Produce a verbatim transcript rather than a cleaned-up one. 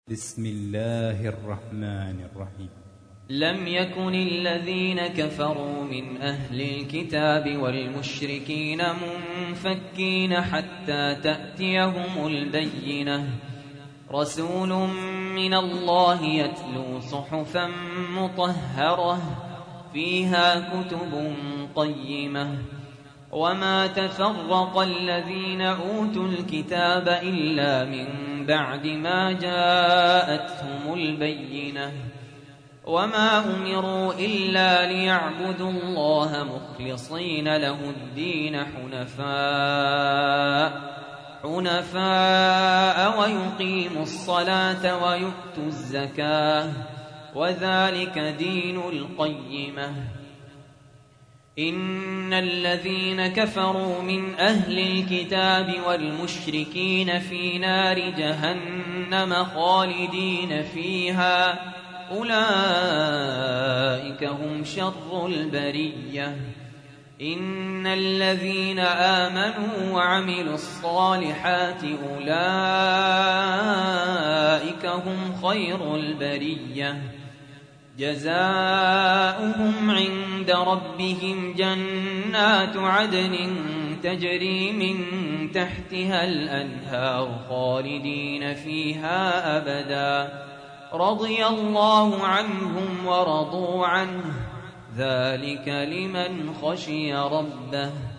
بسم الله الرحمن الرحيم. لم يكن الذين كفروا من أهل الكتاب والمشركين منفكين حتى تأتيهم البينة، رسول من الله يتلو صحفا مطهرة فيها كتب قيمة، وما تفرق الذين أوتوا الكتاب إلا من بعد ما جاءتهم البينة، وما أمروا إلا ليعبدوا الله مخلصين له الدين حنفاء حنفاء ويقيموا الصلاة ويؤتوا الزكاة، وذلك دين القيمة. إن الذين كفروا من أهل الكتاب والمشركين في نار جهنم خالدين فيها، أولئك هم شر البرية. إن الذين آمنوا وعملوا الصالحات أولئك هم خير البرية، جزاؤهم عند ربهم جنات عدن تجري من تحتها الأنهار خالدين فيها أبدا، رضي الله عنهم ورضوا عنه، ذلك لمن خشي ربه.